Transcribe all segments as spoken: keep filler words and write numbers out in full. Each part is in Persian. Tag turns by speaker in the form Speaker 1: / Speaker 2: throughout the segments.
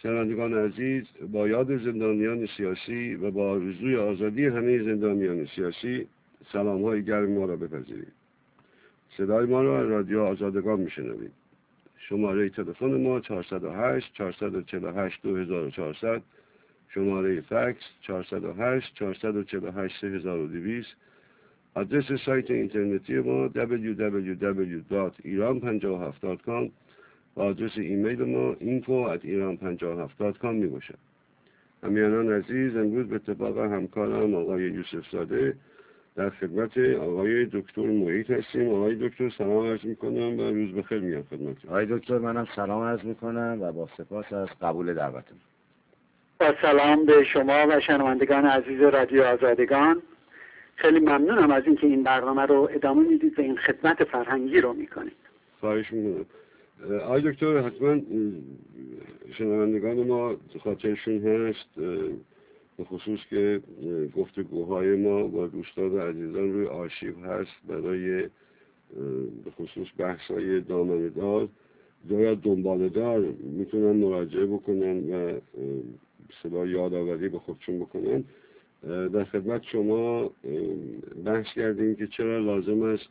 Speaker 1: شنوندگان عزیز، با یاد زندانیان سیاسی و با آرزوی آزادی همه زندانیان سیاسی سلام های گرم ما را بپذیرید. صدای ما را از رادیو آزادگان میشنوید. شماره تلفن ما چهارصد و هشت چهارصد و چهل و هشت دو هزار و چهارصد، شماره فکس چهارصد و هشت چهارصد و چهل و هشت سه هزار و دویست، آدرس سایت اینترنتی ما دبلیو دبلیو دبلیو دات ایران پنجاه و هفت دات کام و آدرس ایمیل ما اینفو ات ایران پنجاه و هفت دات کام می باشد. همیهنان عزیز، امروز به اتفاق همکارم آقای یوسف زاده در خدمت آقای دکتر محیط هستیم. آقای دکتر سلام عرض میکنم و روز بخیر میگم خدمتتون.
Speaker 2: آقای دکتر منم سلام عرض میکنم و با سپاس از قبول دعوتتون.
Speaker 3: با سلام به شما و شنوندگان عزیز رادیو آزادگان. خیلی ممنونم از اینکه این برنامه رو ادامه میدید و این خدمت فرهنگی رو میکنید.
Speaker 1: خواهش میکنم. آقای دکتر حتما شنوندگان ما خاطرشون هست به خصوص که گفتگوهای ما با دوستان و عزیزان روی آرشیو هست برای به خصوص بحث‌های دامنه‌دار یا دنباله‌دار میتونن مراجعه بکنن و صدا یادآوری به خودشون بکنن. در خدمت شما بحث کردیم که چرا لازم است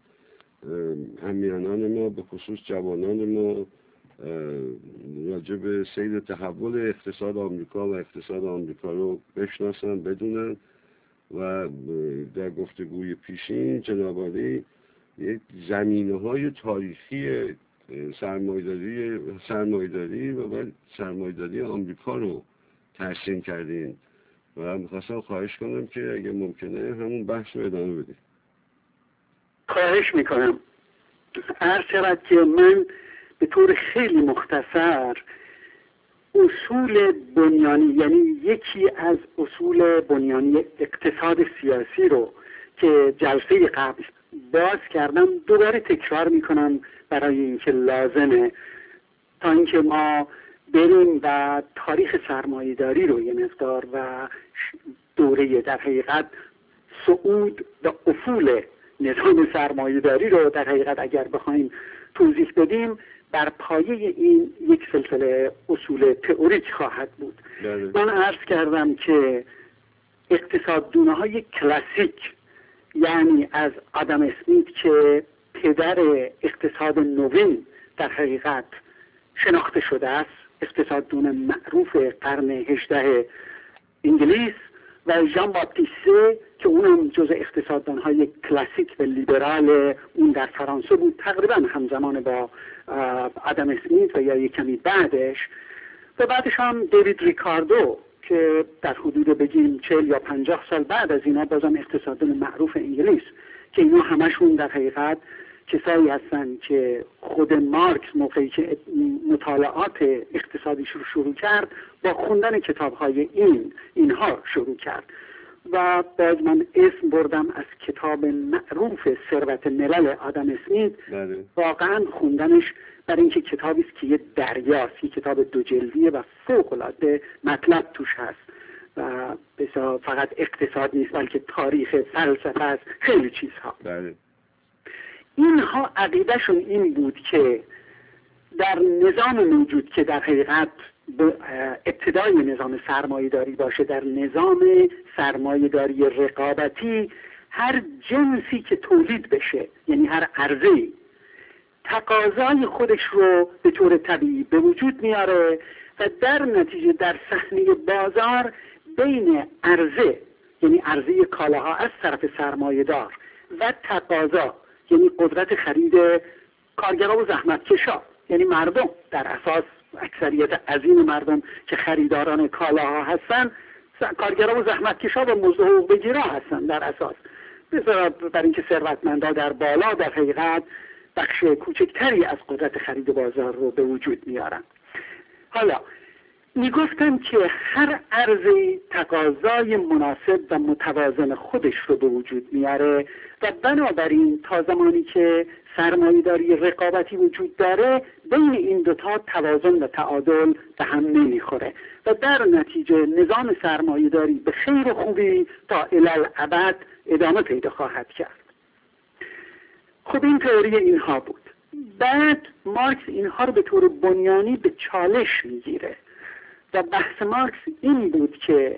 Speaker 1: همیهنان ما به خصوص جوانان ما راجع به سیر تحول اقتصاد آمریکا و اقتصاد آمریکا رو بشناسن، بدونن و در گفتگوی پیشین جناب عالی یک زمینه‌های تاریخی سرمایه‌داری سرمایه‌داری و سرمایه‌داری آمریکا رو ترسیم کردین و می‌خواستم خواهش کنم که اگه ممکنه همون بحث رو ادامه بدید.
Speaker 3: خواهش میکنم. عرض شود که من به طور خیلی مختصر اصول بنیانی، یعنی یکی از اصول بنیانی اقتصاد سیاسی رو که جلسه قبل باز کردم دوباره تکرار میکنم برای اینکه لازمه تا اینکه ما بریم و تاریخ سرمایه‌داری رو یه مقدار و دوره در حقیقت صعود و افول نظام سرمایه‌داری رو در حقیقت اگر بخوایم توضیح بدیم بر پایه این یک سلسله اصول تئوریک خواهد بود.
Speaker 1: بله.
Speaker 3: من عرض کردم که اقتصاددونه های کلاسیک، یعنی از آدم اسمیت که پدر اقتصاد نوین در حقیقت شناخته شده است، اقتصاددون معروف قرن هجدهم انگلیس، و ژان باپتیسته که اونم جز اقتصاددانهای کلاسیک و لیبرال اون در فرانسه بود، تقریبا همزمان با آدم اسمیت و یا یک کمی بعدش، و بعدش هم دیوید ریکاردو که در حدود بگیم چهل یا پنجاه سال بعد از اینا بازم اقتصاددان معروف انگلیس، که اینا همشون در حقیقت کسایی هستن که خود مارکس موقعی که مطالعات اقتصادیش رو شروع کرد با خوندن کتاب‌های این اینها شروع کرد. و باز من اسم بردم از کتاب معروف ثروت ملل آدم اسمیت.
Speaker 1: بله.
Speaker 3: واقعا خوندنش برای اینکه کتابی است که یه دریاست، یه کتاب دو جلدیه و فوق‌العاده مطلب توش هست و بسیار فقط اقتصاد نیست بلکه تاریخ، فلسفه است، خیلی چیزها.
Speaker 1: بله.
Speaker 3: اینها عقیدهشون این بود که در نظام موجود که در حقیقت ابتدای نظام سرمایه‌داری باشه، در نظام سرمایه‌داری رقابتی، هر جنسی که تولید بشه، یعنی هر عرضه‌ای، تقاضای خودش رو به طور طبیعی به وجود میاره و در نتیجه در صحنه بازار بین عرضه، یعنی عرضه کالاها از طرف سرمایه‌دار، و تقاضا، یعنی قدرت خرید کارگرا و زحمتکشا، یعنی مردم، در اساس اکثریت عظیم مردم که خریداران کالاها هستن کارگرا و زحمتکشا و مزد و حقوق بگیرا هستن در اساس، برای اینکه ثروتمندا در بالا در حقیقت بخش کوچکتری از قدرت خرید بازار رو به وجود میارن. حالا میگفتن که هر عرضه تقاضای مناسب و متوازن خودش رو به وجود میاره و بنابراین تا زمانی که سرمایه‌داری رقابتی وجود داره بین این دوتا توازن و تعادل به هم نمیخوره و در نتیجه نظام سرمایه‌داری به خیر و خوبی تا الالعبد ادامه پیدا خواهد کرد. خب این تئوری اینها بود. بعد مارکس اینها رو به طور بنیانی به چالش میگیره و بحث مارکس این بود که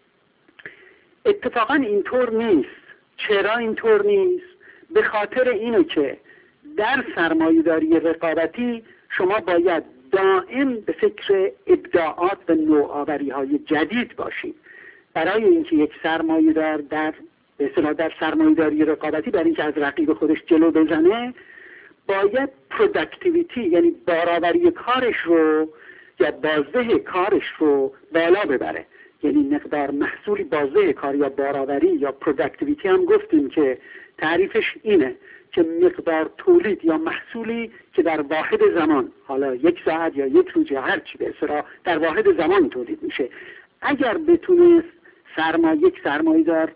Speaker 3: اتفاقا اینطور نیست. چرا اینطور نیست؟ به خاطر اینه که در سرمایه‌داری رقابتی شما باید دائم به فکر ابداعات و نوآوری‌های جدید باشید. برای اینکه یک سرمایه‌دار در به اصطلاح در سرمایه‌داری رقابتی برای اینکه از رقیب خودش جلو بزنه باید پروداکتیویتی یعنی بارآوری کارش رو یا بازده کارش رو بالا ببره. یعنی مقدار محصولی بازده کار یا بارآوری یا پروداکتیویتی هم گفتیم که تعریفش اینه که مقدار تولید یا محصولی که در واحد زمان، حالا یک ساعت یا یک روز یا هر چی به اصطلاح در واحد زمان تولید میشه. اگر بتونه سرمایه یک سرمایه‌دار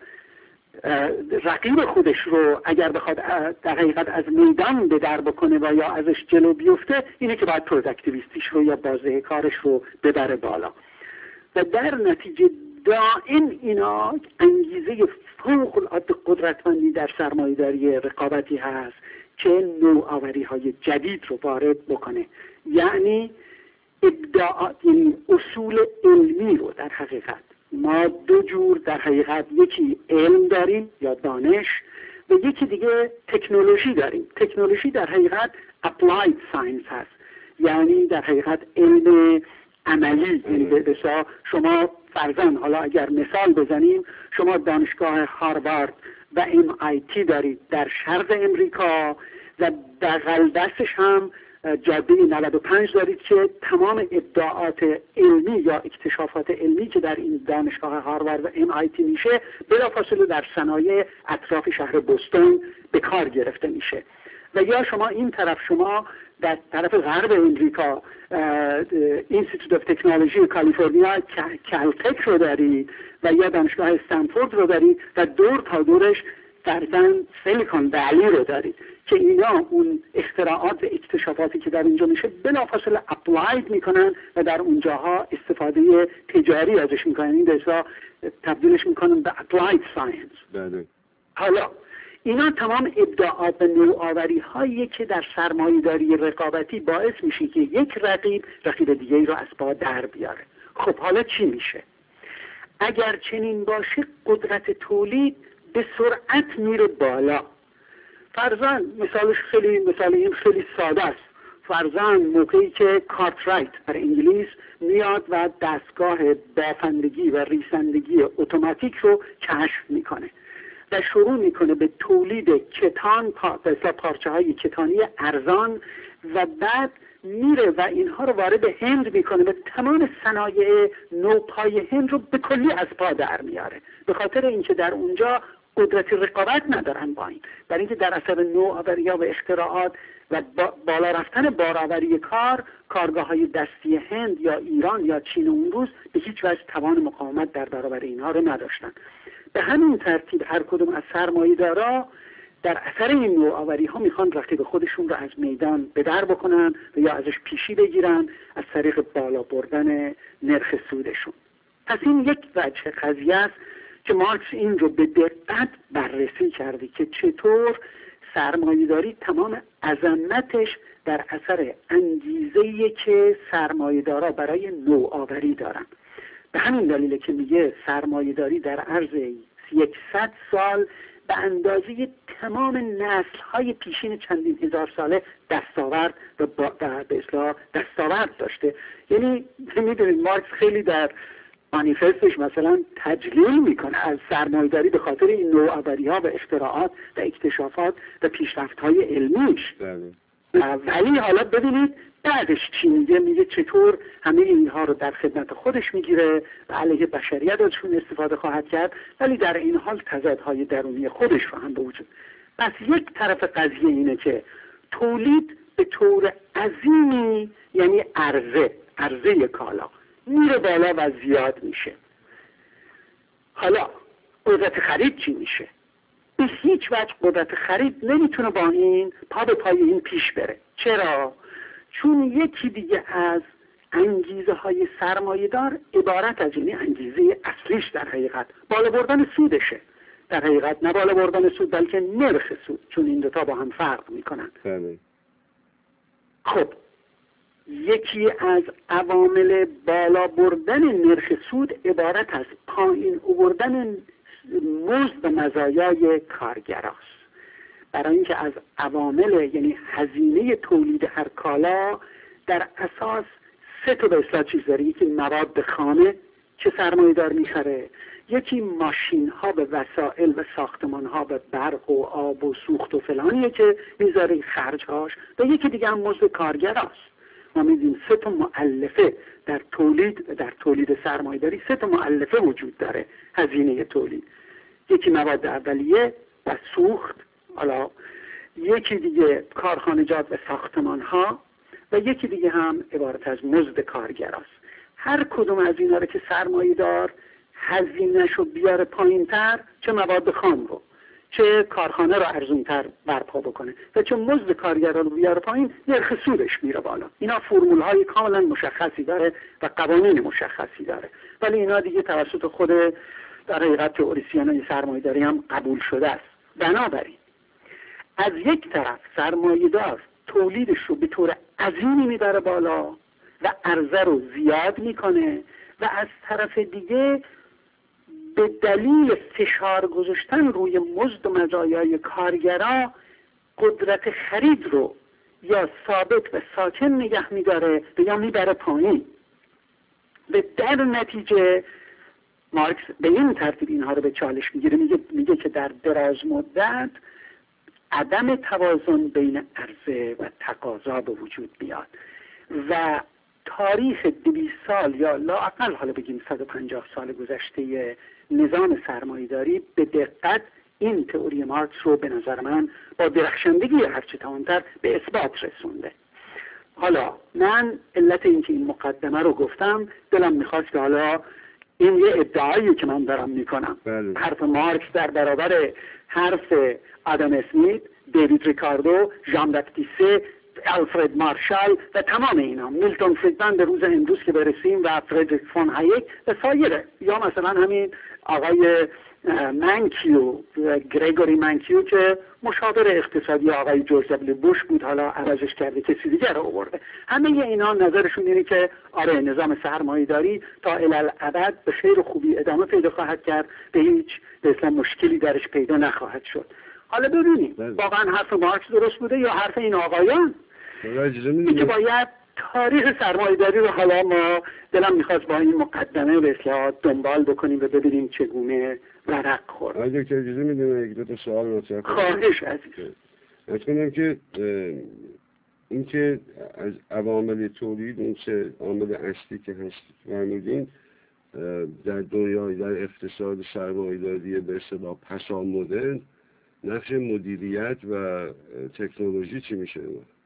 Speaker 3: رقیب خودش رو اگر بخواد در حقیقت از میدان به در بکنه و یا ازش جلو بیفته، اینه که باید پروداکتیویستیش رو یا بازده کارش رو ببره بالا و در نتیجه دائم اینا انگیزه فوق العاده قدرتمندی در سرمایه‌داری رقابتی هست که نوآوری های جدید رو وارد بکنه. یعنی ابداعات، یعنی اصول علمی رو در حقیقت ما دو جور در حقیقت، یکی علم داریم یا دانش و یکی دیگه تکنولوژی داریم. تکنولوژی در حقیقت applied science هست، یعنی در حقیقت علم عملی. یعنی بسیار شما فرضاً حالا اگر مثال بزنیم، شما دانشگاه هاروارد و ام آی تی دارید در شرق امریکا و بغل دستش هم جاده نود و پنج دارید که تمام ابداعات علمی یا اکتشافات علمی که در این دانشگاه هاروارد و ام آی تی میشه بلافاصله در صنایع اطراف شهر بوستون به کار گرفته میشه. و یا شما این طرف، شما در طرف غرب امریکا اینستیتوت آف تکنولوژی کالیفرنیا کلتک رو دارید و یا دانشگاه استنفورد رو دارید و دور تا دورش فرزن سیلیکون ولی رو دارید که اینا اون اختراعات و اکتشافاتی که در اینجا میشه بلافاصله اپلاید میکنن و در اونجاها استفاده تجاری ازش میکنن. این دستا تبدیلش میکنن به اپلاید ساینس.
Speaker 1: بله.
Speaker 3: حالا اینا تمام ابداعات و نوآوری هایی که در سرمایه‌داری رقابتی باعث میشه که یک رقیب رقیب دیگری رو از پا در بیاره. خب حالا چی میشه؟ اگر چنین باشه قدرت تولید به سرعت میره بالا. فرضاً مثالش خیلی مثال این خیلی ساده است. فرضاً موقعی که کارترایت در انگلیس میاد و دستگاه بافندگی و ریسندگی اتوماتیک رو کشف میکنه و شروع میکنه به تولید کتان، پا، پارچه های کتانی ارزان و بعد میره و اینها رو وارد هند میکنه و تمام صنایع نوپای هند رو به کلی از پا در میاره، به خاطر اینکه در اونجا قدرت رقابت ندارن با این، برای اینکه در اثر نوآوری‌ها و اختراعات و با بالا رفتن بارآوری کار، کارگاه های دستی هند یا ایران یا چین اون روز به هیچ وجه توان مقاومت در برابر اینها رو نداشتن. به همین ترتیب هر کدوم از سرمایه‌دارا در اثر این نوآوری ها میخوان رقیب خودشون رو از میدان به در بکنن و یا ازش پیشی بگیرن از طریق بالا بردن نرخ سودشون. پس این یک وجه قضیه است که مارکس این رو به دقت بررسی کرده که چطور سرمایه‌داری تمام عظمتش در اثر انگیزه‌ای که سرمایه‌دارا برای نوآوری دارن. به همین دلیله که میگه سرمایه‌داری در عرض صد سال به اندازه تمام نسل‌های پیشین چندین هزار ساله دستاورد و به اصطلاح دستاورد داشته. یعنی میدونید مارکس خیلی در مانیفستش مثلا تجلیل میکنه از سرمایه‌داری به خاطر این نوآوری‌ها و اختراعات و اکتشافات و پیشرفت‌های علمیش. ولی حالا ببینید بعدش چی میگه، میگه چطور همه اینها رو در خدمت خودش میگیره و علیه بشریت ازشون استفاده خواهد کرد، ولی در این حال تضادهای درونی خودش رو هم به وجود. پس یک طرف قضیه اینه که تولید به طور عظیمی، یعنی عرضه عرضه کالا میره بالا و زیاد میشه. حالا قدرت خرید چی میشه؟ به هیچ وجه قدرت خرید نمیتونه با این پا به پای این پیش بره. چرا؟ چون یکی دیگه از انگیزه های سرمایه دار عبارت از اینه، انگیزه اصلیش در حقیقت بالا بردن سودشه. در حقیقت نه بالا بردن سود بلکه نرخ سود، چون این دوتا با هم فرق میکنن.
Speaker 1: بله.
Speaker 3: خب یکی از عوامل بالا بردن نرخ سود عبارت از پایین آوردن مزد و مزایای کارگراست. برای اینکه از عوامل یعنی هزینه تولید هر کالا در اساس سه تا به اصطلاح چیز داره. یکی مواد خامه که سرمایه دار میخره، یکی ماشین ها به وسایل و ساختمان ها به برق و آب و سوخت و فلانیه که میذاره خرج هاش، و یکی دیگه هم مزد کارگر هست. ما میدیم سه تا مؤلفه در تولید در تولید سرمایه داری سه تا مؤلفه وجود داره هزینه تولید. یکی مواد اولیه و سوخت، حالا یکی دیگه کارخانجات و ساختمان ها، و یکی دیگه هم عبارت از مزد کارگر است. هر کدوم از اینا رو که سرمایه دار هزینه‌ش رو بیاره پایین تر، چه مواد خام رو چه کارخانه رو ارزون تر برپا بکنه و چه مزد کارگر رو بیاره پایین، نرخ سودش میره بالا. اینا فرمول های کاملا مشخصی داره و قوانین مشخصی داره، ولی اینا دیگه توسط خود در حقیقت تئوریسین‌های سرمایه‌داری هم قبول شده است. بنابراین از یک طرف سرمایه‌دار تولیدش رو به طور عظیمی میبره بالا و عرضه رو زیاد میکنه، و از طرف دیگه به دلیل فشار گذاشتن روی مزد و مزایای کارگرا قدرت خرید رو یا ثابت و ساکن نگه میداره و یا میبره پایین. و در نتیجه مارکس به این ترتیب اینها رو به چالش میگیره، میگه میگه که در دراز مدت عدم توازن بین عرضه و تقاضا به وجود میاد و تاریخ دویست سال یا لااقل حالا بگیم صد و پنجاه سال گذشته نظام سرمایه‌داری به دقت این تئوری مارکس رو به نظر من با درخشندگی هرچه توانتر به اثبات رسونده. حالا من علت اینکه این مقدمه رو گفتم، دلم میخواست که حالا این یه ادعایی که من دارم میکنم،
Speaker 1: بله.
Speaker 3: حرف مارکس در برابر حرف آدم اسمیت، دیوید ریکاردو، ژان بپتیسته، آلفرد مارشال و تمام اینا، میلتون فریدمن به روز امروز که برسیم و فردریک فون هایک و سایره، یا مثلا همین آقای منکیو، گریگوری منکیو که مشاور اقتصادی آقای جورج دبلیو بوش بود، حالا عوضش کرده کسی دیگر رو آورده. همه اینا نظرشون اینه که آره نظام سرمایه‌داری تا الالعبد به خیر و خوبی ادامه پیدا خواهد کرد، به هیچ به اصلا مشکلی درش پیدا نخواهد شد. حالا ببینیم واقعا حرف مارکس درست بوده یا حرف این آقایان. این که باید تاریخ سرمایه‌داری رو حالا ما دلم میخواست با این مقدمه به اصلاح دنبال بکنیم و ببینیم چگونه ورق خورد.
Speaker 1: اگه که اجازه میدونم یک دو تا سوال مطرح کنم.
Speaker 3: خواهش عزیز.
Speaker 1: اصلا که این که از عوامل تولید اون سه عامل اصلی که هست فرمودین در دنیای در اقتصاد سرمایه‌داری به اصطلاح پسا مدرن، نقش مدیریت و تکنولوژی چی میشه؟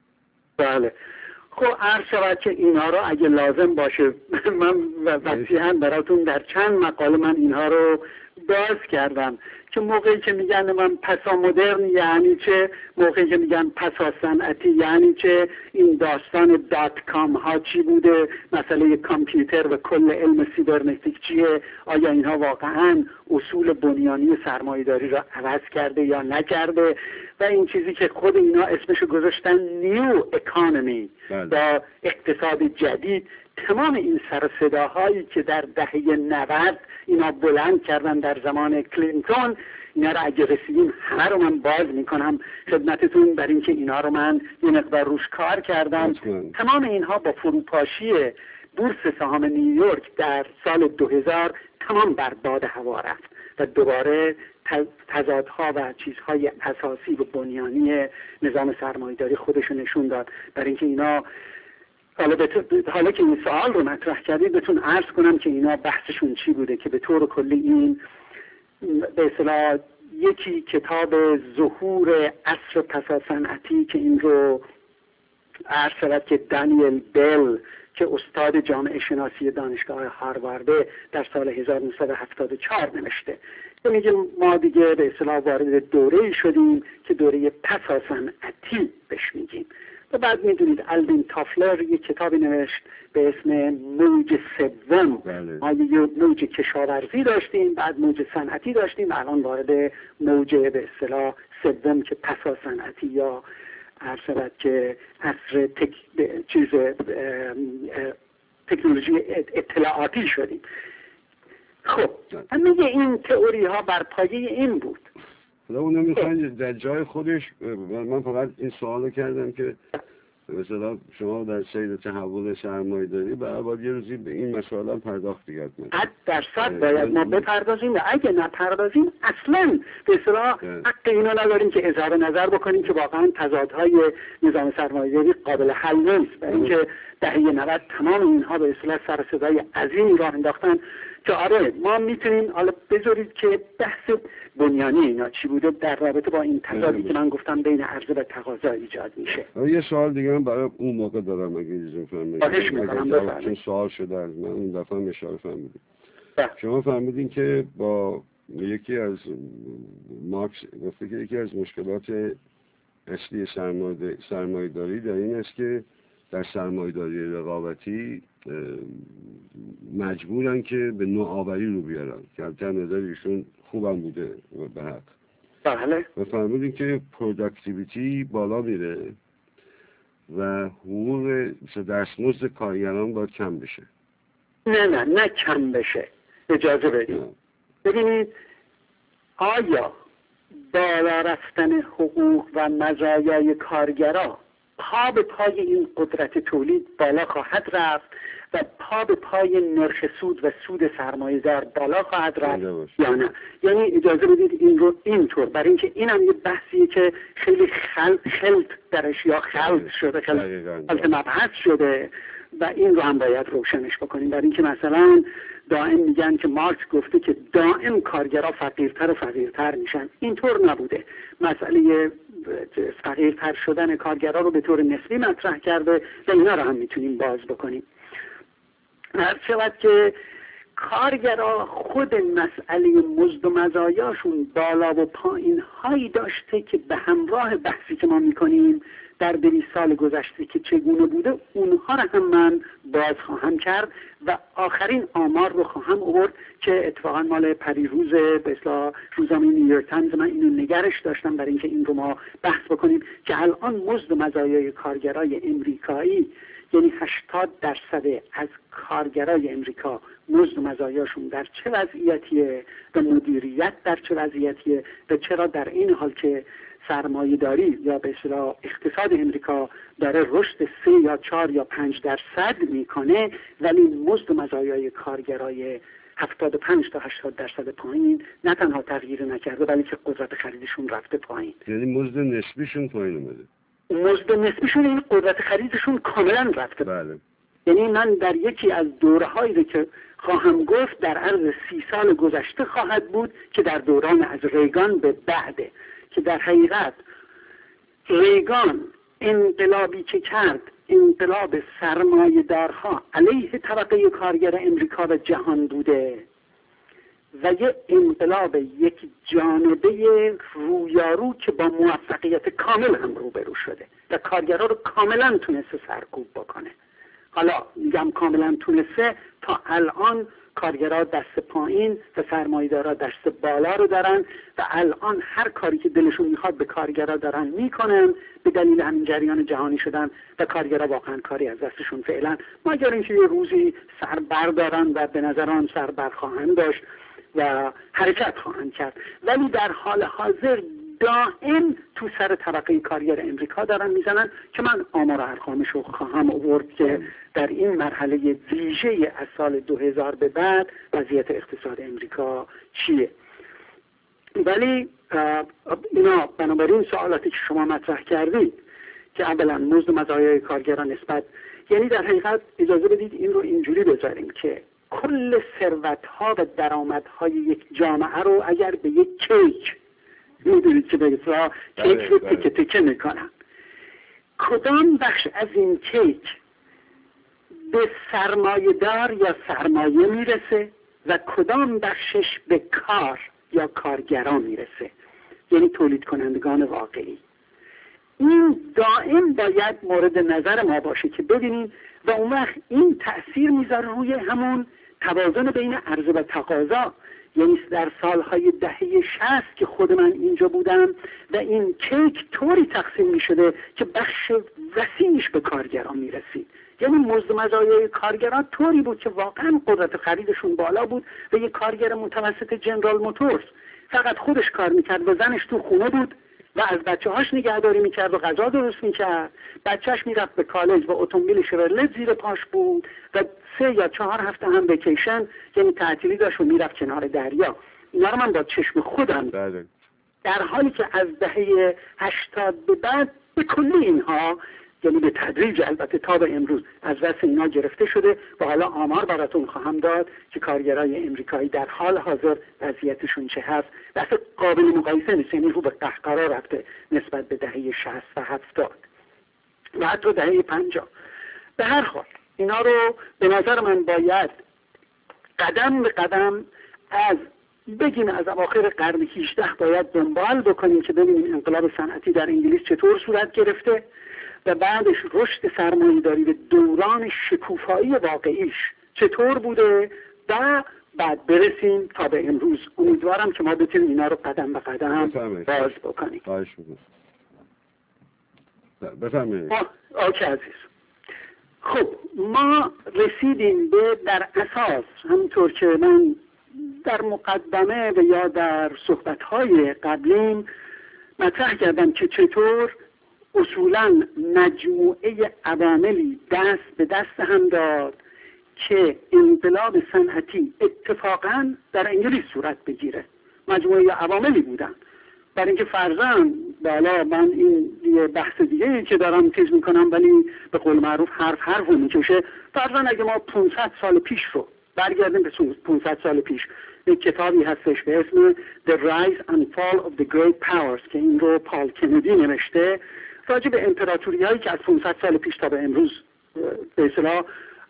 Speaker 3: بله خب عرض شود که اینها رو اگه لازم باشه من وسیعاً براتون در چند مقاله من اینها رو باز کردم که موقعی که میگن من پسا مدرن یعنی چه، موقعی که میگن پسا صنعتی یعنی چه، این داستان دات کام ها چی بوده، مسئله کامپیوتر و کل علم سیبرنتیک چیه، آیا اینها واقعاً اصول بنیانی سرمایه‌داری را عوض کرده یا نکرده، و این چیزی که خود اینا اسمشو گذاشتن نیو اکانومی با اقتصاد جدید. تمام این سر و صداهایی که در دهه نود اینا بلند کردن در زمان کلینتون، اینا رو اگه رسیدیم همه رو من باز میکنم خدمتتون، بر اینکه اینا رو من یه مقدار روش کار کردم. تمام اینها با فروپاشی بورس سهام نیویورک در سال دو هزار تمام بر باد هوا رفت و دوباره تضادها و چیزهای اساسی و بنیانی نظام سرمایه‌داری خودشو نشون داد. برای اینکه اینا حالا, بت... حالا که این سوال رو مطرح کردید بهتون عرض کنم که اینا بحثشون چی بوده، که به طور کلی این به اصطلاح یکی کتاب ظهور عصر پسا صنعتی که این رو عرض شود که دانیل بیل که استاد جامعه شناسی دانشگاه هاروارد در سال هزار و نهصد و هفتاد و چهار نوشته که میگه ما دیگه به اصطلاح وارد دوره‌ای شدیم که دوره پسا صنعتی بهش میگیم. و بعد میدونید الوین تافلر یک کتابی نوشت به اسم موج سوم. ما یه موج کشاورزی داشتیم، بعد موج صنعتی داشتیم، الان وارد موج به اصطلاح سوم که پسا صنعتی یا عرض شود که عصر تک... چیز تکنولوژی اطلاعاتی شدیم. خب همه این تئوری ها بر پایه این بود.
Speaker 1: حالا اونو میخواین در جای خودش، من فقط این سوال کردم که مثلا شما در سیر تحول سرمایه‌داری باید یه روزی به این مسائل هم پرداخت دیگه.
Speaker 3: صد درصد باید ما بپردازیم و اگه نپردازیم اصلا به اصطلاح حق اینو نداریم که اظهار نظر بکنیم که واقعا تضادهای نظام سرمایه‌داری قابل حل نیست. و اینکه دهه نود تمام اینها به اصطلاح سر صدای عظیمی راه انداختن که آره ما میتونیم حالا بذارید که بحث بنیانی اینا چی بوده در رابطه با این تضادی که من گفتم بین عرضه و تقاضا ایجاد میشه.
Speaker 1: یه سوال دیگه من برای اون موقع دارم اگه اجازه فرمایید.
Speaker 3: خواهش می‌کنم.
Speaker 1: چون سوال شده از من اون دفعه هم اشاره فرمودید. شما فرمودین که با یکی از مارکس گفته که یکی از مشکلات اصلی سرمایه‌داری در این است که در سرمایه‌داری رقابتی مجبورن که به نوآوری رو بیارن که در نظر ایشون خوبم بوده به حق.
Speaker 3: بله.
Speaker 1: و فرمودین که پروداکتیویتی بالا میره و حقوق دستمزد کارگران باید کم بشه.
Speaker 3: نه نه نه کم بشه. اجازه بدید. ببینید آیا بالا رفتن حقوق و مزایای کارگرا پا به پای این قدرت تولید بالا خواهد رفت و پا به پای نرخ سود و سود سرمایه دار بالا خواهد رفت یا نه؟ یعنی اجازه بدید این رو اینطور، برای اینکه این هم یه بحثیه که خیلی خل... خلط درش یا خلط شده، خلط مبحث شده و این رو هم باید روشنش بکنیم. برای اینکه مثلا دائم میگن که مارکس گفته که دائم کارگرها فقیرتر و فقیرتر میشن. اینطور نبوده. مسئله فقیرتر شدن کارگرها رو به طور نسبی مطرح کرده و اینا رو هم میتونیم باز بکنیم. هر شود که کارگرها خود مسئله مزد و مزایاشون بالا و پایین هایی داشته که به همراه بحثی که ما میکنیم در دویست سال گذشته که چگونه بوده اونها رو هم من باز خواهم کرد و آخرین آمار رو خواهم آورد که اتفاقا مال پریروز به اصطلاح روزنامه نیویورک تایمز من اینو نگرش داشتم برای اینکه این رو ما بحث بکنیم که الان مزد و مزایای کارگرای امریکایی یعنی هشتاد درصد از کارگرای امریکا مزد و مزایاشون در چه وضعیتیه و مدیریت در چه وضعیتیه و چرا در این حال که سرمایه داری یا به اصطلاح اقتصاد امریکا داره رشد سه یا چهار یا پنج درصد میکنه ولی مزد و مزایای کارگرای هفتاد و پنج تا هشتاد درصد پایین نه تنها تغییر نکرده بلکه قدرت خریدشون رفته پایین.
Speaker 1: یعنی مزد نسبیشون پایین اومده.
Speaker 3: مزد نسبیشون این قدرت خریدشون کاملا رفته.
Speaker 1: بله.
Speaker 3: یعنی من در یکی از دورهایی که خواهم گفت در عرض سی سال گذشته خواهد بود که در دوران از ریگان به بعده که در حقیقت ریگان انقلابی که کرد انقلاب سرمایه دارها علیه طبقه کارگر امریکا و جهان بوده و یه انقلاب یک جانبه رویارو که با موفقیت کامل هم روبرو شده و کارگرها رو کاملا تونسته سرکوب بکنه. حالا میگم کاملا تونسته، تا الان کارگرها دست پایین و سرمایه‌دارا دست بالا رو دارن و الان هر کاری که دلشون میخواد به کارگرها دارن میکنن به دلیل همین جریان جهانی شدن و کارگرها واقعا کاری از دستشون فعلا مگر اینکه یه روزی سر بردارن و به نظر آن سر بر خواهند داشت و حرکت خواهند کرد، ولی در حال حاضر دائم تو سر طبقه کارگر امریکا دارن میزنن که من آمار ارقامش رو خواهم آورد که در این مرحله ویژه از سال دو هزار به بعد وضعیت اقتصاد امریکا چیه. ولی اینا بنابراین سوالاتی که شما مطرح کردید که اولا مزد و مزایای کارگران نسبت، یعنی در حقیقت اجازه بدید این رو اینجوری بذاریم که کل ثروت‌ها و درآمدهای یک جامعه رو اگر به یک کیک میدونید که به اصطلاح کیک رو تکه تکه میکنن، کدام بخش از این کیک به سرمایه دار یا سرمایه میرسه و کدام بخشش به کار یا کارگران میرسه، یعنی تولید کنندگان واقعی. این دائم باید مورد نظر ما باشه که ببینیم و اون وقت این تأثیر میذاره روی همون توازن بین عرضه و تقاضا یعنی در سالهای دهه شصت که خود من اینجا بودم و این کیک طوری تقسیم می شده که بخش وسیعش به کارگران می رسید. یعنی مزد مزایای کارگران طوری بود که واقعا قدرت خریدشون بالا بود و یک کارگر متوسط جنرال موتورز فقط خودش کار میکرد و زنش تو خونه بود و از بچه هاش نگهداری میکرد و غذا درست میکرد. بچهش میرفت به کالج و اتومبیل شورلت زیر پاش بود و سه یا چهار هفته هم ویکیشن یعنی تعطیلی داشت و میرفت کنار دریا. اینا رو من با چشم خودم
Speaker 1: بله.
Speaker 3: در حالی که از دهه هشتاد به بعد به کلی اینها یعنی به تدریج البته تا به امروز از دست اینا گرفته شده و حالا آمار براتون خواهم داد که کارگرای امریکایی در حال حاضر وضعیتشون چه هست و اصلا قابل مقایسه نیست، یعنی رو به قهقرا رفته نسبت به دهه شصت و هفتاد و حتی دهه پنجاه. به هر حال اینا رو به نظر من باید قدم به قدم از بگیم از اواخر قرن هجدهم باید دنبال بکنیم که ببینیم انقلاب صنعتی در انگلیس چطور صورت گرفته و بعدش رشد سرمایه‌داری به دوران شکوفایی واقعیش چطور بوده و بعد برسیم تا به امروز. امیدوارم که ما بتونیم اینا رو قدم به قدم باز بکنیم.
Speaker 1: خواهش می‌کنم. بفرمایید.
Speaker 3: اوکی عزیز. خب ما رسیدیم به در اساس همونطور که من در مقدمه و یا در صحبت‌های قبلیم مطرح کردم که چطور اصولاً مجموعه عواملی دست به دست هم داد که انقلاب صنعتی اتفاقاً در انگلیس صورت بگیره. مجموعه عواملی بودن برای اینکه فرضاً بالا من این یه بحث دیگه که دارم تیز میکنم ولی به قول معروف حرف حرف رو میکشه. فرضاً اگه ما پانصد سال پیش رو برگردیم به پانصد سال پیش، یک کتابی هستش به اسم The Rise and Fall of the Great Powers که این رو پال کندی نوشته راجع به امپراتوری هایی که از پانصد سال پیش تا به امروز به اصطلاح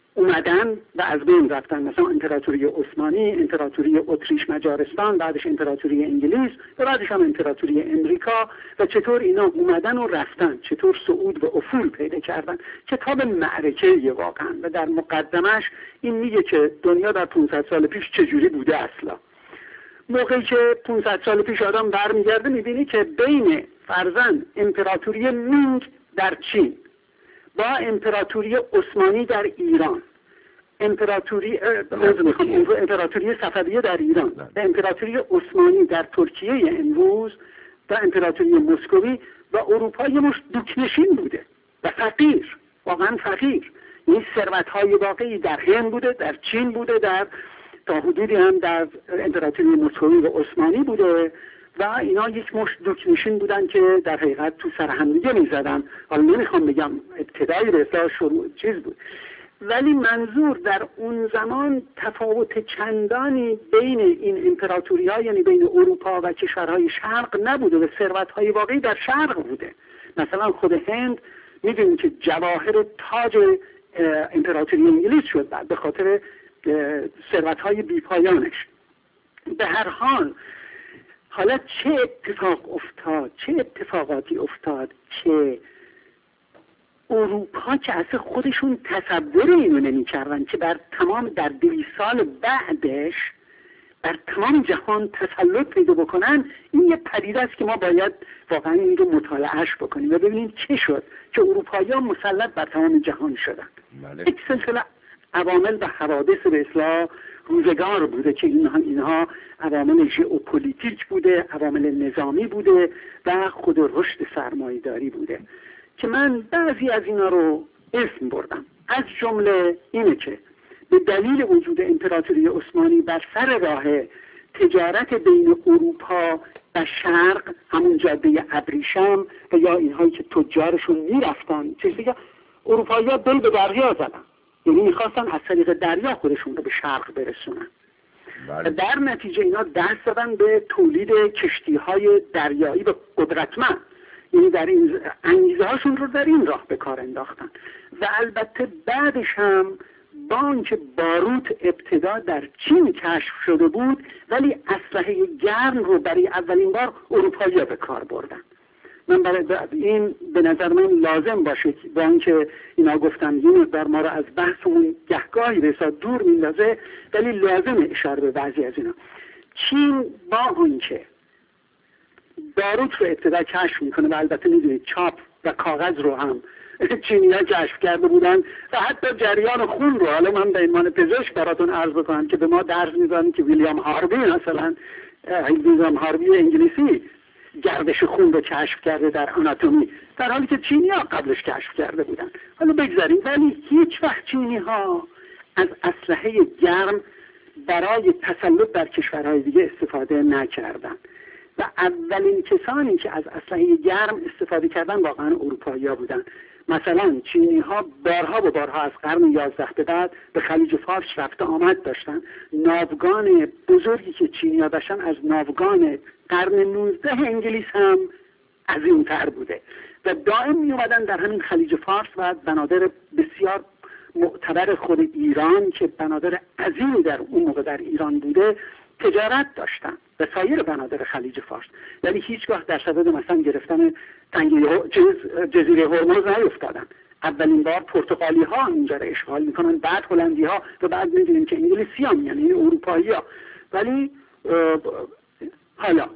Speaker 3: اومدن و از بین رفتن، مثلا امپراتوری عثمانی، امپراتوری اتریش مجارستان، بعدش امپراتوری انگلیس و بعدش هم امپراتوری امریکا و چطور اینا اومدن و رفتن، چطور صعود و افول پیدا کردن. کتاب معرکه واقعا و در مقدمش این میگه که دنیا در پانصد سال پیش چجوری بوده. اصلا موقعی که پانصد سال پیش آدم برمیگرده میبینی که بین فرزن امپراتوری مینگ در چین با امپراتوری عثمانی در ایران، امپراتوری امپراتوری صفویه در ایران و امپراتوری عثمانی در ترکیه امروز و امپراتوری مسکوی و اروپا یه مش دوکنشین بوده و فقیر، واقعا فقیر. این ثروت‌های واقعی در هند بوده، در چین بوده، در تا حدودی هم در امپراتوری مسکوی و عثمانی بوده و اینا یک مش دوکنشین بودن که در حقیقت تو سر هم دیگه میزدن. حالا نمیخوام بگم ابتدایی به اصلاح شروع چیز بود، ولی منظور در اون زمان تفاوت چندانی بین این امپراتوری ها یعنی بین اروپا و کشورهای شرق نبوده و ثروت های واقعی در شرق بوده. مثلا خود هند میدونیم که جواهر تاج امپراتوری انگلیس شد بعد به خاطر ثروت های بیپایانش. به هر حال حالا چه اتفاق افتاد، چه اتفاقاتی افتاد که اروپا که اصلا خودشون تصور اینو نمی کردن که بر تمام در دویست سال بعدش بر تمام جهان تسلط پیدا بکنن. این یه پدیده است که ما باید واقعا این رو مطالعهش بکنیم و ببینیم چه شد که اروپایی‌ها مسلط بر تمام جهان شدن.
Speaker 1: بله.
Speaker 3: یک سلسله عوامل و حوادث به اصلاح روزگار بوده که اینها اینها عوامل ژئوپلیتیک بوده، عوامل نظامی بوده و خود رشد سرمایه‌داری بوده که من بعضی از اینا رو اسم بردم. از جمله اینه که به دلیل وجود امپراتوری عثمانی بر سر راه تجارت بین اروپا و شرق، همون جاده ابریشم و یا اینهایی که تجارشون میرفتن چیزی که اروپایی‌ها دل به دریا زدن، یعنی میخواستن از طریق دریا خودشون رو به شرق برسونن. و در نتیجه اینا دست زدن به تولید کشتی‌های دریایی به قدرتمند، یعنی در این انگیزه هاشون رو در این راه به کار انداختن. و البته بعدش هم بانک باروت ابتدا در چین کشف شده بود ولی اسلحه گرم رو برای اولین بار اروپایی‌ها به کار بردن. من برای این به نظر من لازم باشه با اینکه اینا گفتم یه مقدار ما رو از بحثمون گهگاهی به حساب دور میندازه ولی لازم اشاره به بعضی از اینا چین با آنکه باروت رو ابتدا کشف میکنه و البته میدونید چاپ و کاغذ رو هم چینی ها کشف کرده بودن و حتی جریان خون رو، حالا من به عنوان پزشک براتون عرض بکنم که به ما درس میدن که ویلیام هاربی مثلا ویلیام هاربی انگلیسی گردش خون رو کشف کرده در آناتومی، در حالی که چینی ها قبلش کشف کرده بودن. حالا بگذاریم، ولی هیچ وقت چینی ها از اسلحه گرم برای تسلط بر کشورهای دیگه استفاده نکردن و اولین کسانی که از اسلحه گرم استفاده کردن واقعا اروپایی‌ها بودن. مثلا چینی ها بارها و بارها از قرن یازده به بعد به خلیج فارس رفت آمد داشتن. ناوگان بزرگی که چینی ها داشتن از ناوگان قرن نوزده انگلیس هم عظیم‌تر بوده و دائم می اومدن در همین خلیج فارس و بنادر بسیار معتبر خود ایران که بنادر عظیمی در اون موقع در ایران بوده تجارت داشتن و سایر بنادر خلیج فارس، ولی هیچگاه در صدد مثلا گرفتن تنگه جزیره هرمز نیفتادن. اولین بار پرتغالی ها اینجا را اشغال میکنن، بعد هلندی ها و بعد میدونیم که انگلیسی ها، یعنی اروپایی ها. ولی حالا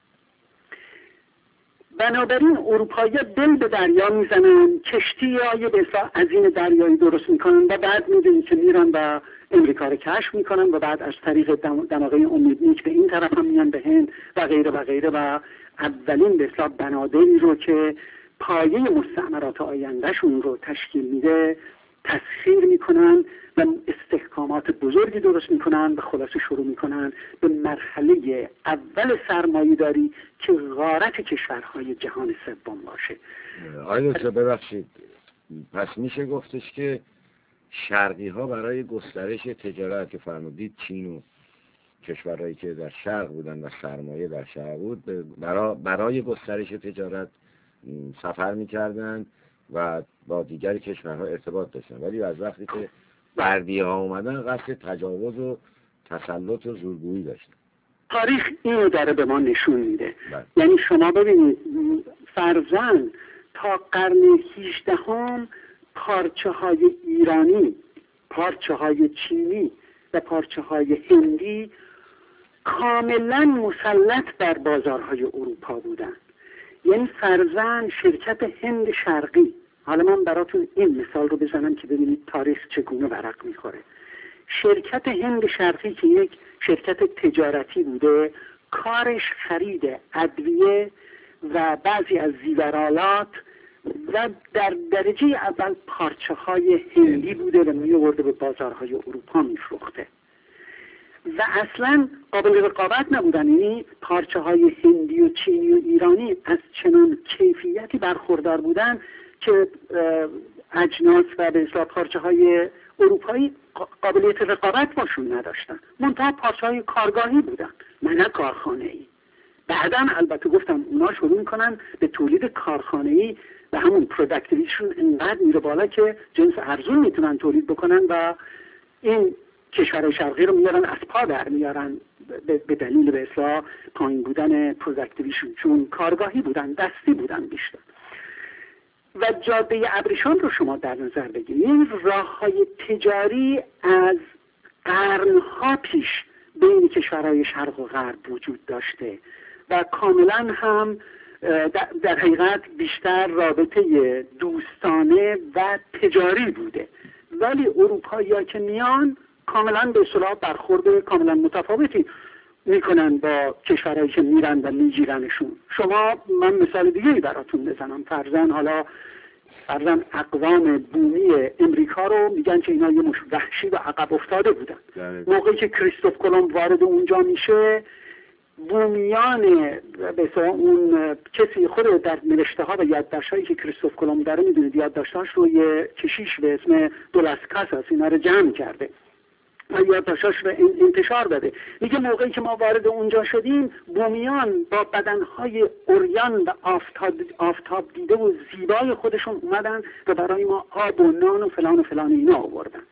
Speaker 3: بنابراین اروپایی ها دل به دریا میزنن، کشتی های بسیار عظیم دریایی درست میکنن و بعد میدونیم که میرن و امریکا رو کشف میکنن و بعد از طریق دماغه امیدنیک به این طرف هم میان به هند و غیره و غیره و اولین به اصطلاح بنادری رو که پایه مستعمرات آیندهشون رو تشکیل میده تسخیر میکنن و استحکامات بزرگی درست میکنن و خلاصه شروع میکنن به مرحله اول سرمایه‌داری که غارت کشورهای جهان سوم باشه.
Speaker 2: آقای دکتر ببخشید، پس میشه گفتش که شرقی ها برای گسترش تجارت که فرمودید چین و کشورهایی که در شرق بودن و سرمایه در شرق بود برای, برای گسترش تجارت سفر میکردن و با دیگر کشورها ارتباط داشتن، ولی از وقتی که بردی ها اومدن قصد تجاوز و تسلط و زورگویی داشتن.
Speaker 3: تاریخ اینو داره به ما نشون میده. یعنی شما ببینید فرزن تا قرن هجدهم پارچه های ایرانی، پارچه های چینی و پارچه های هندی کاملا مسلط بر بازارهای اروپا بودند. یعنی فرزن شرکت هند شرقی، حالا من براتون این مثال رو بزنم که ببینید تاریخ چگونه ورق میخوره. شرکت هند شرقی که یک شرکت تجارتی بوده، کارش خرید ادویه و بعضی از زیورآلات و در درجه اول پارچه های هندی بوده و می آورده به بازارهای اروپا می فروخته و اصلا قابل رقابت نبودن. یعنی پارچه های هندی و چینی و ایرانی از چنان کیفیتی برخوردار بودن که اجناس و به اصطلاح پارچه های اروپایی قابلیت رقابت باشون نداشتن. منتها پارچه های کارگاهی بودن، نه کارخانه ای. بعدا البته گفتم اونا شروع میکنن به تولید کارخانه ای و همون پروداکتیویشون اینقدر میره بالا که جنس ارزون میتونن تولید بکنن و این کشورهای شرقی رو میارن از پا در میارن به دلیل به اصطلاح پایین بودن پروداکتیویشون، چون کارگاهی بودن، دستی بودن بیشتر. و جاده ابریشم رو شما در نظر بگیرید، این راههای تجاری از قرنها پیش بین کشورهای شرق و غرب وجود داشته و کاملا هم در حقیقت بیشتر رابطه دوستانه و تجاری بوده، ولی اروپایی‌ها که میان کاملا به اصطلاح برخورد کاملا متفاوتی میکنن با کشورهایی که میرن و میگیرنشون. شما من مثال دیگه‌ای براتون بزنم. فرضاً حالا فرضاً اقوام بومی امریکا رو میگن که اینا یه مش وحشی و عقب افتاده بودن. موقعی که کریستوف کلمب وارد اونجا میشه، بومیان به اصطلاح اون کسی خود در نوشته ها و یادداشت‌هایی که کریستوف کلمب داره، میدونید یادداشتاش رو یه کشیش به اسم دولاسکاس اینا رو جمع کرده و یادداشتاش رو انتشار داده. میگه موقعی که ما وارد اونجا شدیم، بومیان با بدنهای عریان و آفتاب, آفتاب دیده و زیبای خودشون اومدن و برای ما آب و نان و فلان و فلان اینا آوردن.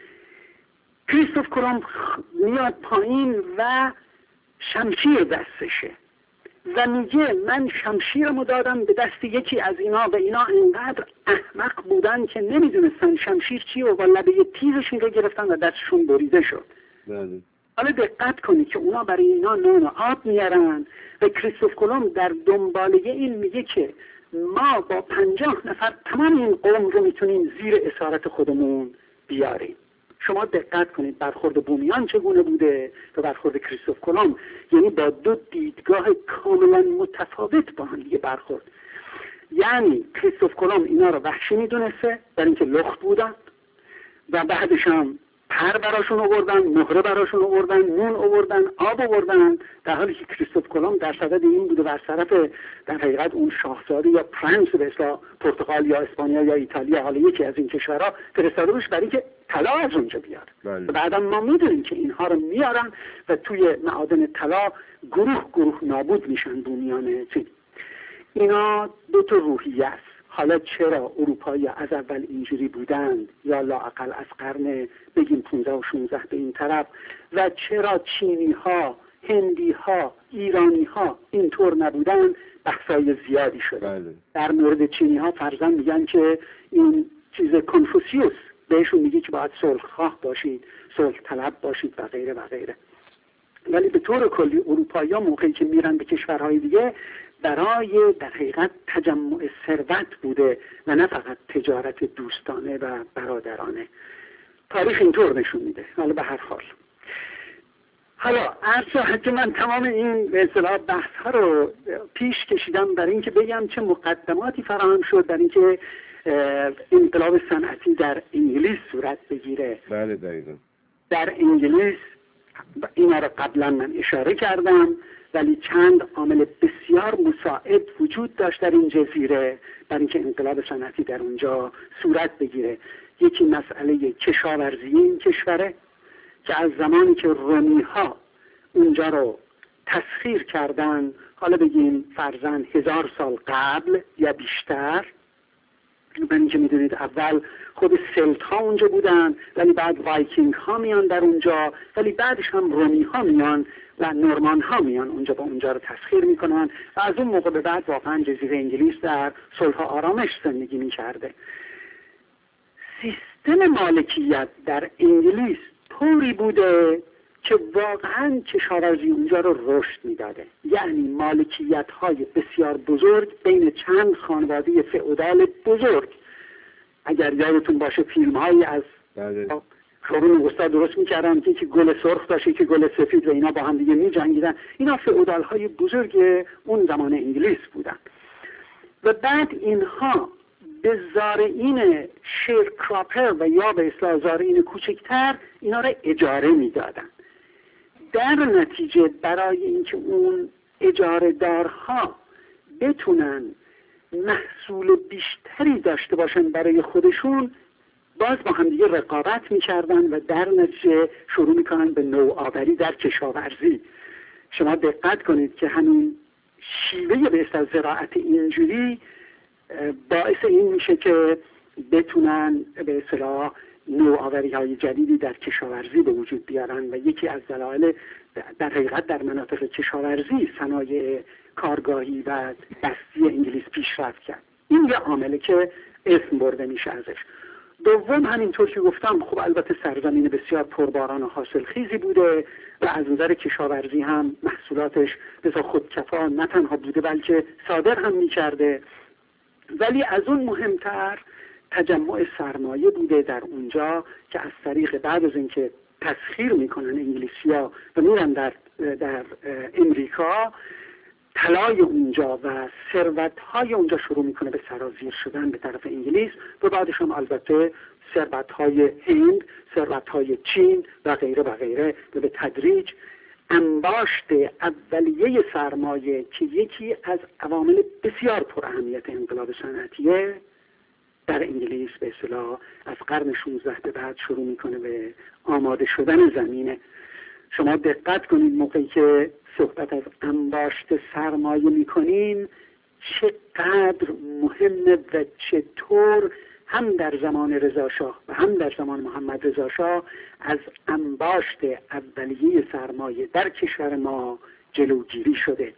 Speaker 3: کریستوف کلمب میاد پایین و شمشیر دستشه و میگه من شمشیرمو دادم به دست یکی از اینا و اینا اینقدر احمق بودن که نمیدونستن شمشیر چیه و با لبه تیزشون رو گرفتن و دستشون بریده شد.
Speaker 1: بله.
Speaker 3: حالا دقت کنید که اونا برای اینا نان و آب میارن و کریستوف کلمب در دنباله این میگه که ما با پنجاه نفر تمام این قوم رو میتونیم زیر اسارت خودمون بیاریم. شما دقت کنید برخورد بومیان چگونه بوده و برخورد کریستوف کلمب، یعنی با دو دیدگاه کاملا متفاوت با هم دیگه برخورد. یعنی کریستوف کلمب اینا رو وحشی میدونسته در اینکه لخت بودن و بعدش هم پر براشون آوردن، مهره براشون آوردن، نون آوردن، آب آوردن، در حالی که کریستوف کلمب در صدد این بوده برطرف در حقیقت اون شاهزاده یا پرنس به اصطلاح پرتغال یا اسپانیا یا ایتالیا، حالا یکی از این کشورها فرستاده بهش برای اینکه طلا از اونجا بیاره. بله. بعدم ما میدونیم که اینها رو میارن و توی معادن طلا گروه گروه نابود میشن بومیان چین. اینا دو تا روحیه است. حالا چرا اروپایی از اول اینجوری بودند یا لااقل از قرن بگیم پانزده و شانزده به این طرف، و چرا چینی ها، هندی ها، ایرانی ها اینطور نبودند، بحثای زیادی شده. بله. در مورد چینی ها فرضاً میگن که این چیز کنفوسیوس بهشون میگه که باید صلح‌خواه باشید، صلح طلب باشید و غیره و غیره. ولی به طور کلی اروپایی ها موقعی که میرن به کشورهای دیگه برای در حقیقت تجمع ثروت بوده و نه فقط تجارت دوستانه و برادرانه. تاریخ اینطور نشون میده. حالا به هر حال حالا عرض که من تمام این به اصطلاح بحث ها رو پیش کشیدم برای اینکه بگم چه مقدماتی فراهم شد در اینکه انقلاب صنعتی در انگلیس صورت بگیره.
Speaker 1: بله دقیقاً. در
Speaker 3: انگلیس اینا رو قبلا من اشاره کردم، ولی چند عامل بسیار مساعد وجود داشت در این جزیره برای اینکه انقلاب صنعتی در اونجا صورت بگیره. یکی مسئله کشاورزی این کشوره که از زمانی که رومی ها اونجا رو تسخیر کردن، حالا بگیم فرضاً هزار سال قبل یا بیشتر، برای اینکه میدونید اول خود سلت ها اونجا بودن، ولی بعد وایکینگ ها میان در اونجا، ولی بعدش هم رومی ها میان و نورمان ها میان اونجا با اونجا رو تسخیر میکنن و از اون موقع به بعد واقعا جزیره انگلیس در صلح و آرامش زندگی میکرده. سیستم مالکیت در انگلیس طوری بوده که واقعا کشاورزی اونجا رو رشد میداده، یعنی مالکیت های بسیار بزرگ بین چند خانواده فئودال بزرگ. اگر یادتون باشه فیلم هایی از قرون وسطا درست میکردن که یکی گل سرخ داشت که گل سفید و اینا با هم دیگه میجنگیدن. اینا فئودال های بزرگ اون زمان انگلیس بودن و بعد اینها به زارعین شیرکراپر و یا به اصطلاح زارعین کوچکتر اینا را اجاره میدادن. در نتیجه برای اینکه اون اجاره دارها بتونن محصول بیشتری داشته باشن برای خودشون، باز با هم دیگه رقابت میکردن و در نتیجه شروع میکنن به نوآوری در کشاورزی. شما دقت کنید که همین شیوه به اصطلاح زراعت اینجوری باعث این میشه که بتونن به اصطلاح نوآوری های جدیدی در کشاورزی به وجود بیارن و یکی از دلایل در حقیقت در مناطق کشاورزی صنایع کارگاهی و دستی انگلیس پیشرفت کرد. این یه عامله که اسم برده میشه ازش. دوم همینطور که گفتم خب البته سرزمین بسیار پرباران و حاصلخیزی بوده و از نظر کشاورزی هم محصولاتش بسیار خودکفا نه تنها بوده بلکه صادر هم میکرده. ولی از اون مهمتر تجمع سرمایه بوده در اونجا که از طریق بعد از اینکه تسخیر میکنن انگلیسی‌ها و میرن در در امریکا، طلای اونجا و ثروت‌های اونجا شروع میکنه به سرازیر شدن به طرف انگلیس و بعدش هم البته ثروت‌های هند، ثروت‌های چین و غیره و غیره و به تدریج انباشت اولیه سرمایه که یکی از عوامل بسیار پر اهمیت انقلاب صنعتیه در انگلیس به اصطلاح از قرن شانزده به بعد شروع میکنه به آماده شدن زمینه. شما دقت کنید موقعی که صحبت از انباشت سرمایه میکنیم چقدر مهمه و چطور هم در زمان رضا شاه و هم در زمان محمد رضا شاه از انباشت اولیه سرمایه در کشور ما جلوگیری شده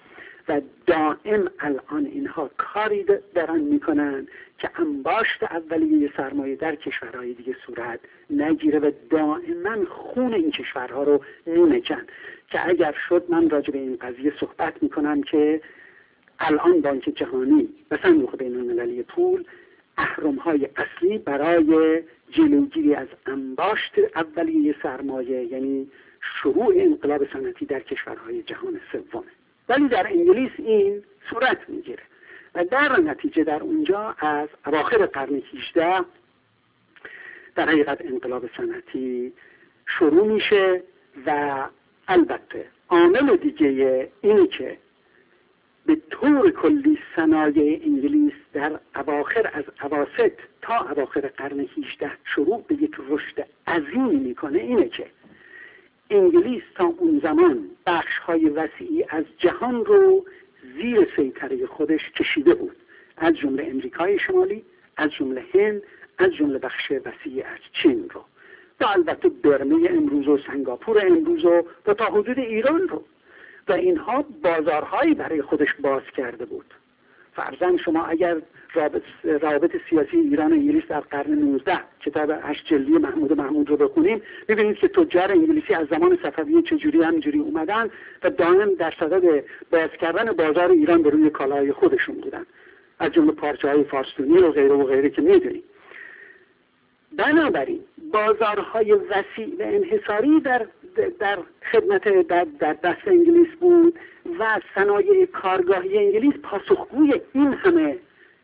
Speaker 3: و دائم الان اینها کاری دارن میکنن که انباشت اولیه سرمایه در کشورهای دیگه صورت نگیره و دائما خون این کشورها رو میمکن. که اگر شد من راجع به این قضیه صحبت میکنم که الان بانک جهانی و صندوق بین‌المللی پول اهرم‌های اصلی برای جلوگیری از انباشت اولیه سرمایه، یعنی شروع انقلاب صنعتی در کشورهای جهان سومه. ولی در انگلیس این صورت میگیره و در نتیجه در اونجا از اواخر قرن هجدهم در حقیقت انقلاب صنعتی شروع میشه. و البته عامل دیگه اینه که به طور کلی صنایع انگلیس در اواخر از اواسط تا اواخر قرن هجدهم شروع به یک رشد عظیمی میکنه. اینه که انگلیس تا اون زمان بخش‌های وسیعی از جهان رو زیر سیطره خودش کشیده بود، از جمله امریکای شمالی، از جمله هند، از جمله بخش وسیعی از چین رو، و البته برمه امروز و سنگاپور امروز و تا حدود ایران رو. و اینها بازارهایی برای خودش باز کرده بود. فرضاً شما اگر رابط, رابط سیاسی ایران و انگلیس در قرن نوزدهم کتاب هشت جلدی محمود محمود رو بخونیم، ببینید که تجار انگلیسی از زمان صفویه چجوری همینجوری اومدن و دائم در صدد باز کردن بازار ایران به روی کالاهای خودشون بودن، از جمله پارچه‌های فارسونی و غیره و غیره که میدونید. بنابراین بازارهای وسیع و انحصاری در در خدمت در, در دست انگلیس بود و صنایع کارگاهی انگلیس پاسخگوی این همه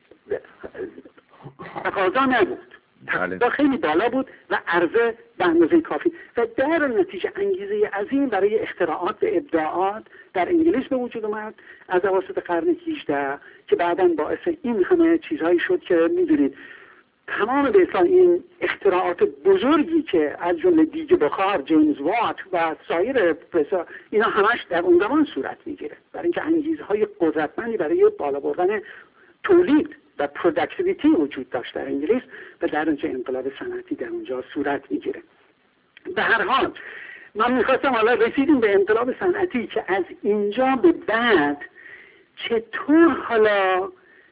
Speaker 3: تقاضا نبود. تقاضا خیلی بالا بود و عرضه به اندازه کافی و در نتیجه انگیزه عظیم برای اختراعات و ابداعات در انگلیس به وجود اومد از اواسط قرن هجدهم که بعداً باعث این همه چیزهایی شد که میدونید تمام به اصطلاح این اختراعات بزرگی که از جمله دیگ بخار، جیمز وات و سایر پرسا اینا همش در اون زمان صورت میگیره، برای اینکه انگیزهای قدرتمندی برای بالا بردن تولید و پروداکتیویتی وجود داشت در انگلیس و در اونجا انقلاب صنعتی در اونجا صورت میگیره. به هر حال من میخواستم حالا رسیدیم به انقلاب صنعتی که از اینجا به بعد چطور حالا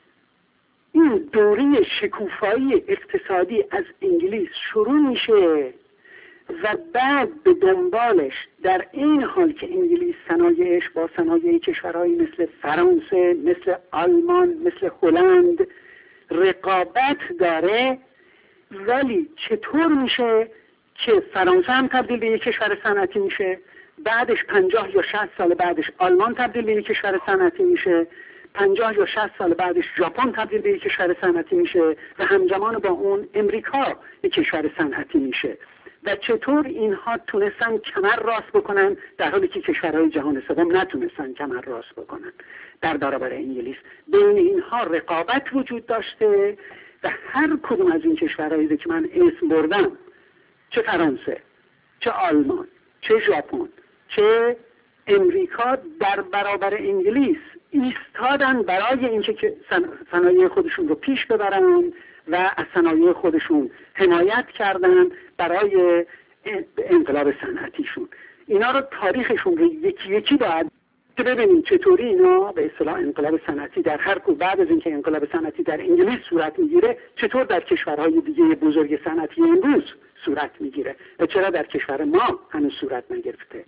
Speaker 3: این دوره شکوفایی اقتصادی از انگلیس شروع میشه و بعد به دنبالش در این حال که انگلیس صنایعش با صنایع کشورهایی مثل فرانسه، مثل آلمان، مثل هلند رقابت داره، ولی چطور میشه که فرانسه هم تبدیل به یک کشور صنعتی میشه، بعدش پنجاه یا شصت سال بعدش آلمان تبدیل به یک کشور صنعتی میشه، پنجاه یا شصت سال بعدش ژاپن تبدیل به یک کشور صنعتی میشه و همزمان با اون امریکا یک کشور صنعتی میشه. و چطور اینها تونستن کمر راست بکنن در حالی که کشورهای جهان سوم نتونستن کمر راست بکنن در برابر انگلیس. بین اینها رقابت وجود داشته و هر کدوم از این کشورهایی که من اسم بردم، چه فرانسه، چه آلمان، چه ژاپن، چه امریکا، در برابر انگلیس ایستادن برای اینکه صنایع خودشون رو پیش ببرن و از صنایع خودشون حمایت کردن برای انقلاب صنعتیشون. اینا رو تاریخشون رو یکی یکی باید که ببینیم چطوری اینا به اصطلاح انقلاب صنعتی در هر کو بعد از اینکه انقلاب صنعتی در انگلیس صورت میگیره چطور در کشورهای دیگه بزرگ صنعتی امروز صورت میگیره و چرا در کشور ما هنوز صورت نگرفته.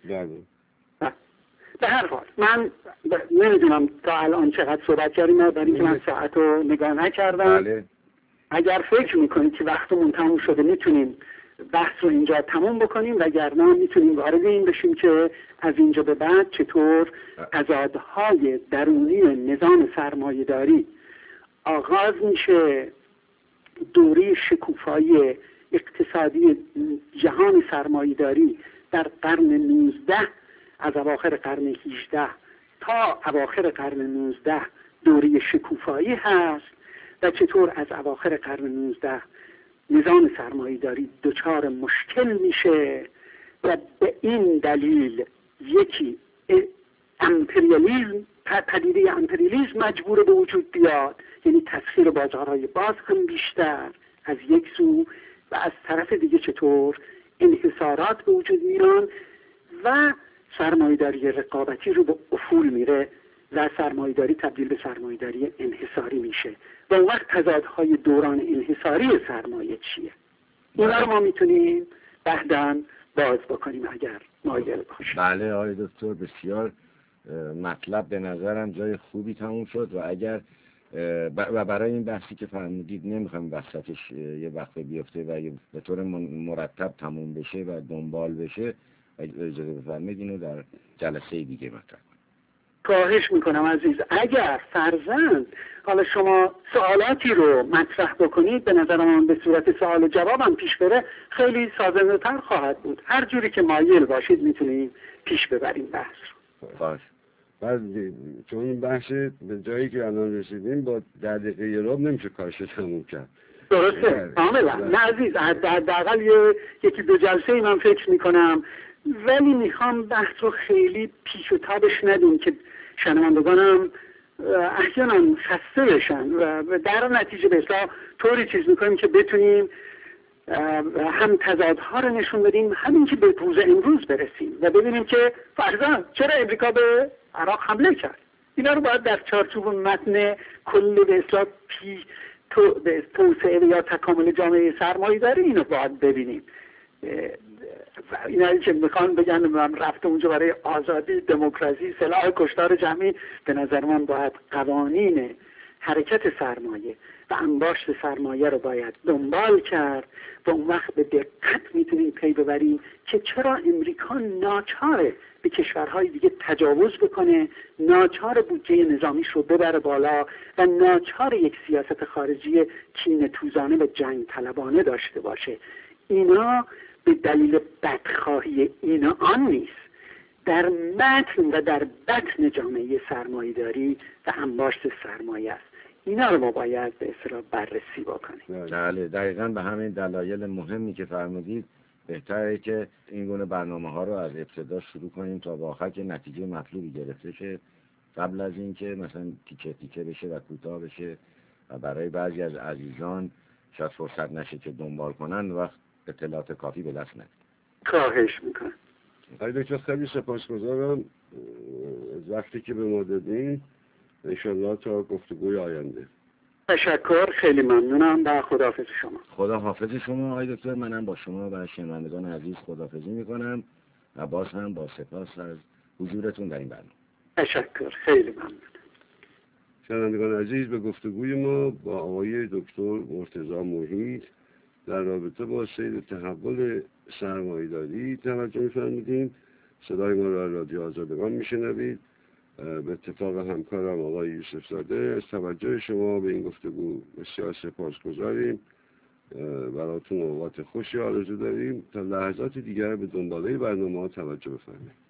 Speaker 3: به هر حال من ب... نمیدونم تا الان چقدر صحبت کردیم، برای اینکه من ساعت رو نگاه نکردم. بله. اگر فکر میکنید که وقتمون تموم شده میتونیم بحث رو اینجا تموم بکنیم، وگرنه میتونیم وارد این بشیم که از اینجا به بعد چطور تضادهای درونی نظام سرمایه‌داری آغاز میشه، دوره شکوفایی اقتصادی جهان سرمایه‌داری در قرن نوزدهم از اواخر قرن هجدهم تا اواخر قرن نوزدهم دوره شکوفایی هست و چطور از اواخر قرن نوزدهم نظام سرمایه‌داری دچار مشکل میشه و به این دلیل یکی امپریالیسم، پدیده امپریالیسم مجبور به وجود بیاد، یعنی تسخیر بازارهای باز هم بیشتر از یک سو، و از طرف دیگه چطور انحصارات به وجود میان و سرمایه‌داری رقابتی رو به افول میره و سرمایه‌داری تبدیل به سرمایه‌داری انحصاری میشه و اون وقت تضادهای دوران انحصاری سرمایه چیه؟ اینا رو ما میتونیم بعداً باز بکنیم اگر مایل باشیم.
Speaker 2: بله آقای دکتر، بسیار مطلب به نظرم جای خوبی تموم شد و اگر و برای این بحثی که فرمودید نمیخوام وسطش یه وقفه بیفته و به طور مرتب تموم بشه و دنبال بشه، اجازه بفرمایید اینو در جلسه دیگه مطرح کنیم.
Speaker 3: خواهش میکنم عزیز، اگر فرزند حالا شما سوالاتی رو مطرح بکنید به نظر من به صورت سوال و جوابم پیش بره خیلی سازنده تر خواهد بود. هر جوری که مایل باشید میتونیم پیش ببریم بحث رو.
Speaker 2: خواهش.
Speaker 1: بعد چون این بحث به جایی که الان رسیدیم با در دقیقه یه راب نمیشه کارش تموم کرد.
Speaker 3: درسته، کاملا. نه عزیز، حداقل یکی دو جلسه ای من فکر میکنم، ولی میخوام بحث رو خیلی پیش و تابش ندیم که شنوندگانم احیانا خسته بشن و در نتیجه به اصلاح طوری چیز میکنیم که بتونیم هم تضادها رو نشون بدیم، همین که به روز امروز برسیم و ببینیم که فرضاً چرا امریکا به عراق حمله کرد. اینا رو باید در چارچوب متن کل به اصلاح پی تو به توسعه یا تکامل جامعه سرمایه‌داری اینو باید ببینیم. اینایی که میخوان بگن من رفته اونجا برای آزادی، دموکراسی، سلاح کشتار جمعی، به نظر من باید قوانین حرکت سرمایه و انباشت سرمایه رو باید دنبال کرد و اون وقت به دقت میتونیم پی ببریم که چرا امریکا ناچاره به کشورهای دیگه تجاوز بکنه، ناچار بودجه نظامیش رو ببره بالا و ناچار یک سیاست خارجی کینه توزانه و جنگ طلبانه داشته باشه. اینا به دلیل بدخواهی اینا آن نیست، در متن و در بطن جامعه سرمایه‌داری و انباشت سرمایه است. اینا رو ما باید به اصطلاح بررسی بکنیم.
Speaker 2: بله، دقیقاً به همین دلایل مهمی که فرمودید بهتره که این گونه برنامه ها رو از ابتدا شروع کنیم تا به آخر که نتیجه مطلوبی گرفته شه، قبل از این که مثلا تیکه تیکه بشه و کوتاه بشه و برای بعضی از عزیزان شاید فرصت نشه که دنبال کنن وقت اطلاعات کافی به دست ندید.
Speaker 3: خواهش میکنم.
Speaker 1: آقای دکتر خیلی سپاسگزارم از وقتی که به ما دادین. انشالله تا گفتگوی آینده.
Speaker 3: تشکر، خیلی ممنونم و خداحافظ شما.
Speaker 2: خدا حافظ شما آقای دکتر. منم با شما و شنوندگان عزیز خداحافظی میکنم و باز هم با سپاس از حضورتون در این برنامه.
Speaker 3: تشکر، خیلی ممنون.
Speaker 1: شنوندگان عزیز، به گفتگوی ما با آقای دکتر مرتضی محیط در رابطه با سیر تحول سرمایه‌داری توجه می‌فرمودیم. صدای ما را رادیو آزادگان میشنوید. به اتفاق همکارم آقای یوسف زاده از توجه شما به این گفتگو بسیار سپاسگزاریم. براتون اوقات خوشی آرزو داریم. تا لحظات دیگر به دنباله برنامه ها توجه بفرمایید.